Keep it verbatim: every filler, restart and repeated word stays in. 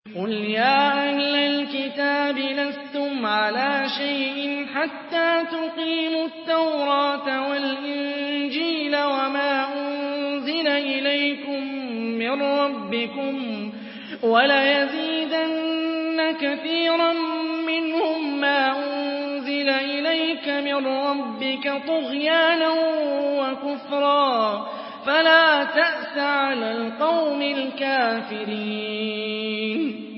قُلْ يَا أَهْلَ الْكِتَابِ لَسْتُمْ عَلَىٰ شَيْءٍ حَتَّىٰ تُقِيمُوا التَّوْرَاةَ وَالْإِنجِيلَ وَمَا أُنزِلَ إِلَيْكُم مِّن رَّبِّكُمْ ۗ وَلَيَزِيدَنَّ كَثِيرًا مِّنْهُم مَّا أُنزِلَ إِلَيْكَ مِن رَّبِّكَ طُغْيَانًا وَكُفْرًا ۖ فَلَا تَأْسَ عَلَى الْقَوْمِ الْكَافِرِينَ